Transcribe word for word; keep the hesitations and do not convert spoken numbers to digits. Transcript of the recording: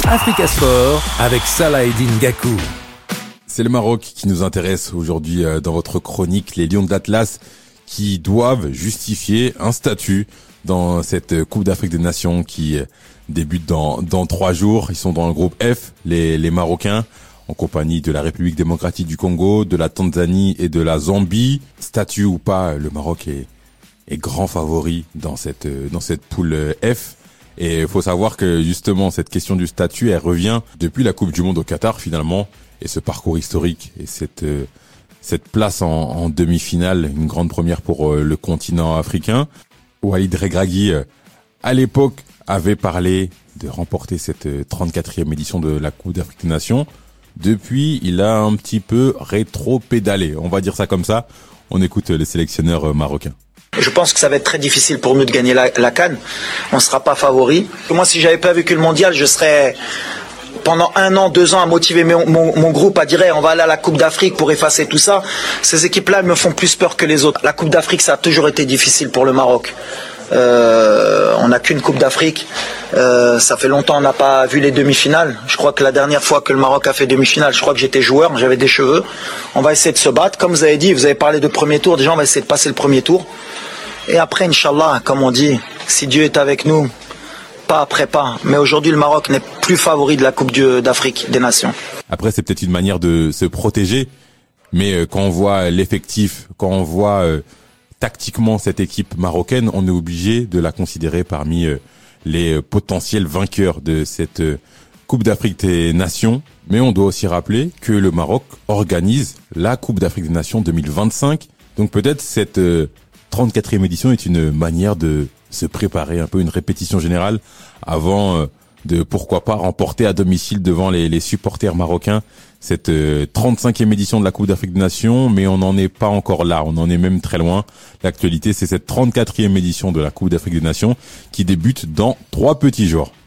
Africa Sport avec Salah Eddine Gakou. C'est le Maroc qui nous intéresse aujourd'hui dans votre chronique. Les Lions de l'Atlas qui doivent justifier un statut dans cette Coupe d'Afrique des Nations qui débute dans dans trois jours. Ils sont dans le groupe F, les les Marocains, en compagnie de la République démocratique du Congo, de la Tanzanie et de la Zambie. Statut ou pas, le Maroc est est grand favori dans cette dans cette poule F. Et il faut savoir que justement cette question du statut, elle revient depuis la Coupe du Monde au Qatar finalement, et ce parcours historique et cette euh, cette place en, en demi-finale, une grande première pour euh, le continent africain. Walid Regragui, euh, à l'époque, avait parlé de remporter cette euh, trente-quatrième édition de la Coupe d'Afrique des Nations. Depuis, il a un petit peu rétro-pédalé, on va dire ça comme ça. On écoute euh, le sélectionneur euh, marocain. Je pense que ça va être très difficile pour nous de gagner la, la CAN. On ne sera pas favori. Moi, si j'avais pas vécu le mondial, je serais pendant un an, deux ans à motiver mon, mon, mon groupe à dire hey, on va aller à la Coupe d'Afrique pour effacer tout ça. Ces équipes-là, elles me font plus peur que les autres. La Coupe d'Afrique, ça a toujours été difficile pour le Maroc. Euh, on n'a qu'une Coupe d'Afrique. Euh, ça fait longtemps on n'a pas vu les demi-finales. Je crois que la dernière fois que le Maroc a fait demi-finale, je crois que j'étais joueur, j'avais des cheveux. On va essayer de se battre. Comme vous avez dit, vous avez parlé de premier tour. Déjà, on va essayer de passer le premier tour. Et après, Inch'Allah, comme on dit, si Dieu est avec nous, pas après pas. Mais aujourd'hui, le Maroc n'est plus favori de la Coupe d'Afrique des Nations. Après, c'est peut-être une manière de se protéger. Mais quand on voit l'effectif, quand on voit euh, tactiquement cette équipe marocaine, on est obligé de la considérer parmi euh, les potentiels vainqueurs de cette euh, Coupe d'Afrique des Nations. Mais on doit aussi rappeler que le Maroc organise la Coupe d'Afrique des Nations deux mille vingt-cinq. Donc peut-être cette euh, trente-quatrième édition est une manière de se préparer, un peu une répétition générale avant euh, de, pourquoi pas, remporter à domicile devant les, les supporters marocains cette euh, trente-cinquième édition de la Coupe d'Afrique des Nations, mais on n'en est pas encore là, on en est même très loin. L'actualité, c'est cette trente-quatrième édition de la Coupe d'Afrique des Nations qui débute dans trois petits jours.